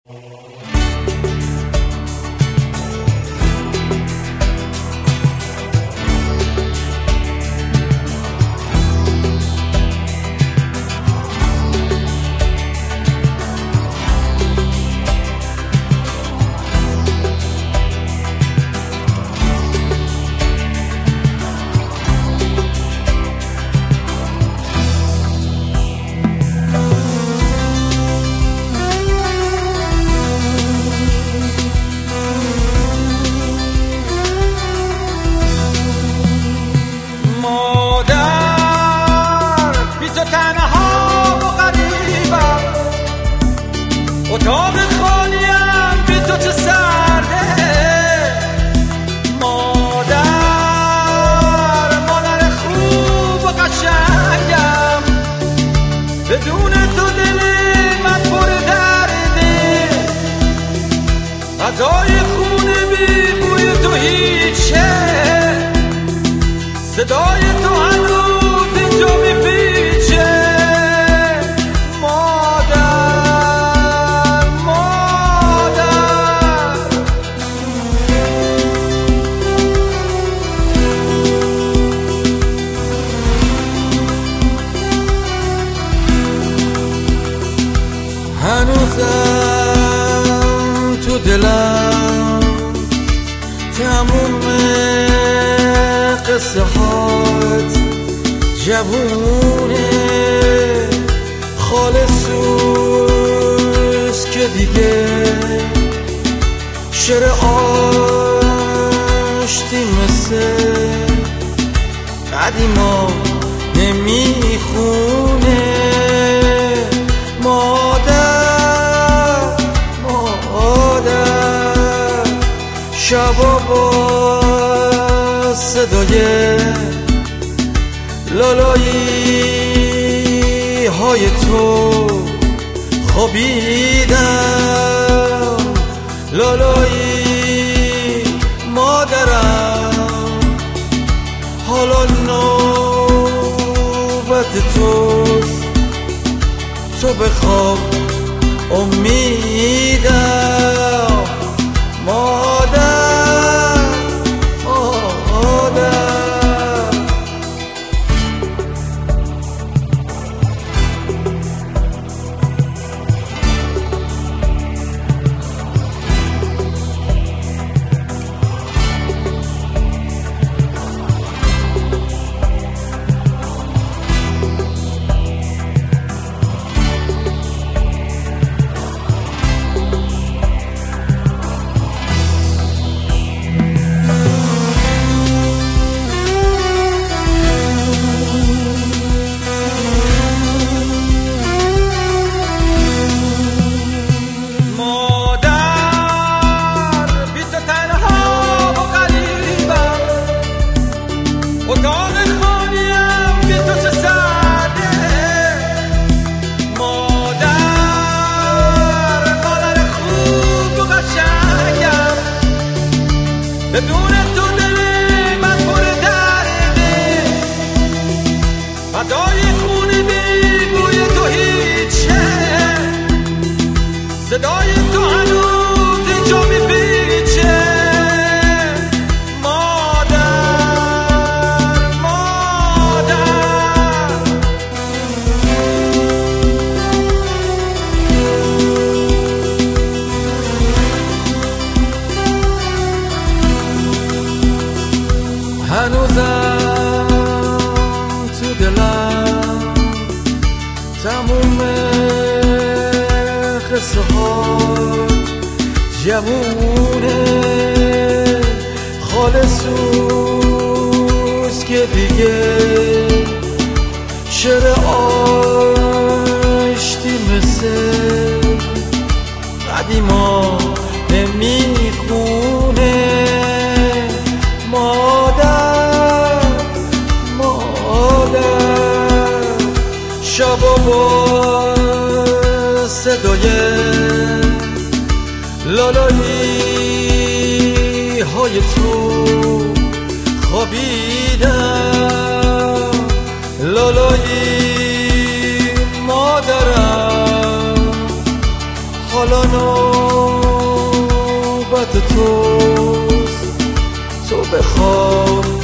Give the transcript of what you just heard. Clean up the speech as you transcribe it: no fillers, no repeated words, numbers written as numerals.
اتاق خالیم بی تو چه سرده مادر، مادر خوب و قشنگم، بدون تو دل من پر درده، غذای خونه بی بوی تو هیچه، صدای تو هنوز اینجا میپیچه. هنوزم تو دلم تموم قصه هات جوونه، خالصوست که دیگه شعر آشتی مثل قدیما نمیخونه. شبا با صدای لالایی های تو خوابیدم، لالایی مادرم، حالا نوبت توست، تو بخواب امیدم. مادر بدون تو دل من پر درده، غذای خونه بی بوی تو هیچه، صدای تو هنوز اینجا میپیچه. مادر مادر هنوزم تو دلم تموم قصه هات جوونه، خالصوست که دیگه شعر آشتی مثل قدیما نمیخونه. شبا با صدای لالایی های تو خوابیدم، لالایی مادرم، حالا حالا نوبت توست، تو بخواب